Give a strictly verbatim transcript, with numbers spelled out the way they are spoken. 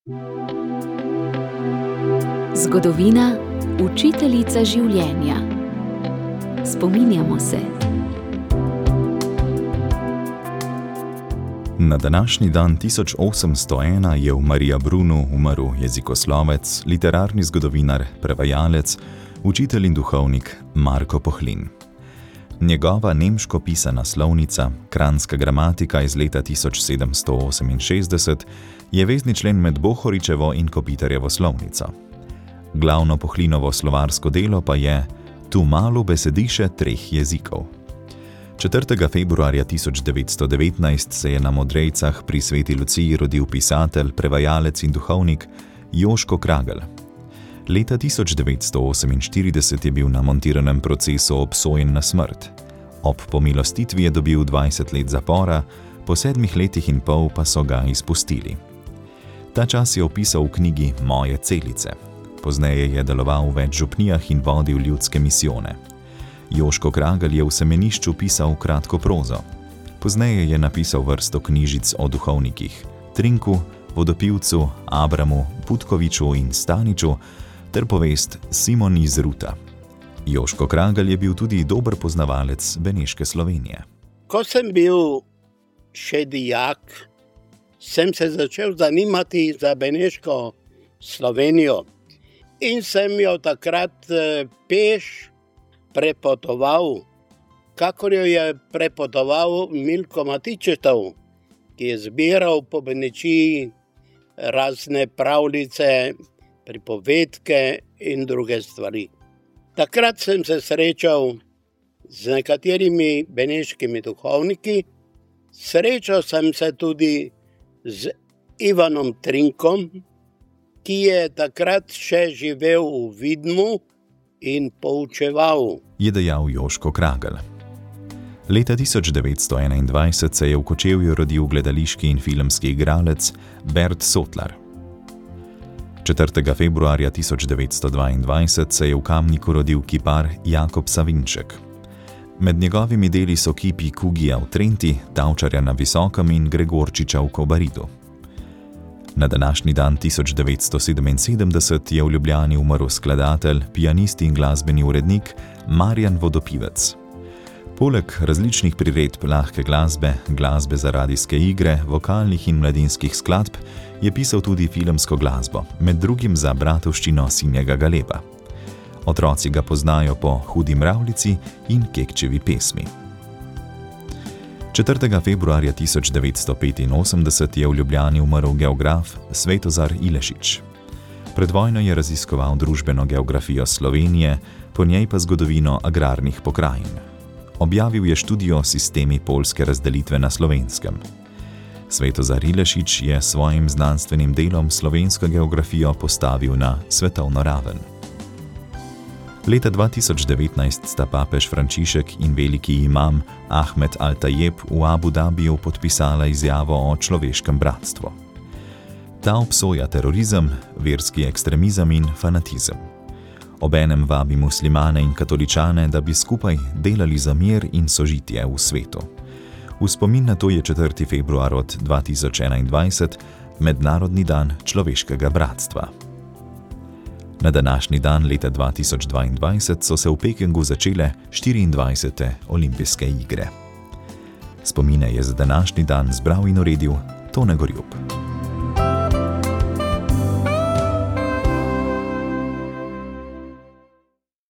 Zgodovina, učiteljica življenja. Spominjamo se. Na današnji dan tisoč osemsto ena je v Mariabrunu umrl jezikoslovec, literarni zgodovinar, prevajalec, učitelj in duhovnik Marko Pohlin. Njegova nemško pisana slovnica, Kranjska gramatika iz leta tisoč sedemsto oseminšestdeset, je vezni člen med Bohoričevo in Kopitarjevo slovnico. Glavno Pohlinovo slovarsko delo pa je Tu malo besediše treh jezikov. četrtega februarja tisoč devetsto devetnajst se je na Modrejcah pri Sveti Luciji rodil pisatelj, prevajalec in duhovnik Joško Kragelj. Leta tisoč devetsto oseminštirideset je bil na montiranem procesu obsojen na smrt. Ob pomilostitvi je dobil dvajset let zapora, po sedmih letih in pol pa so ga izpustili. Ta čas je opisal v knjigi Moje celice. Pozneje je deloval v več župnijah in vodil ljudske misijone. Joško Kragelj je v Semenišču pisal kratko prozo. Pozneje je napisal vrsto knjižic o duhovnikih Trinku, Vodopivcu, Abramu, Putkoviču in Staniču ter povest Simon iz Ruta. Joško Kragelj je bil tudi dober poznavalec beneške Slovenije. Ko sem bil še dijak, sem se začel zanimati za beneško Slovenijo in sem jo takrat peš prepotoval, kakor jo je prepotoval Milko Matičetov, ki je zbiral po Benečiji razne pravljice, pripovedke in druge stvari. Takrat sem se srečal z nekaterimi beneškimi duhovniki, srečal sem se tudi z Ivanom Trinkom, ki je takrat še živel v Vidmu in poučeval. Je dejal Joško Kragelj. Leta tisoč devetsto enaindvajset se je v Kočevju rodil gledališki in filmski igralec Bert Sotlar. četrtega februarja tisoč devetsto dvaindvajset se je v Kamniku rodil kipar Jakob Savinček. Med njegovimi deli so kipi Kugija v Trenti, Tavčarja na Visokem in Gregorčiča v Kobaridu. Na današnji dan tisoč devetsto sedeminsedemdeset je v Ljubljani umrl skladatelj, pianist in glasbeni urednik Marjan Vodopivec. Poleg različnih priredb lahke glasbe, glasbe za radijske igre, vokalnih in mladinskih skladb je pisal tudi filmsko glasbo, med drugim za Bratovščino Sinjega Galeba. Otroci ga poznajo po Hudi mravljici in Kekčevi pesmi. četrtega februarja tisoč devetsto petinosemdeset je v Ljubljani umrl geograf Svetozar Ilešič. Pred vojno je raziskoval družbeno geografijo Slovenije, po njej pa zgodovino agrarnih pokrajin. Objavil je študijo Sistemi poljske razdelitve na Slovenskem. Svetozar Ilešič je s svojim znanstvenim delom slovensko geografijo postavil na svetovno raven. Leta dva tisoč devetnajst sta papež Frančišek in veliki imam Ahmed Al-Tajeb v Abu Dhabiju podpisala izjavo o človeškem bratstvu. Ta obsoja terorizem, verski ekstremizem in fanatizem. Obenem vabi muslimane in katoličane, da bi skupaj delali za mir in sožitje v svetu. V spomin na to je četrti februar od dva tisoč enaindvajset Mednarodni dan človeškega bratstva. Na današnji dan leta dva tisoč dvaindvajset so se v Pekingu začele štiriindvajsete olimpijske igre. Spomine je za današnji dan zbral in uredil Tone Gorjup.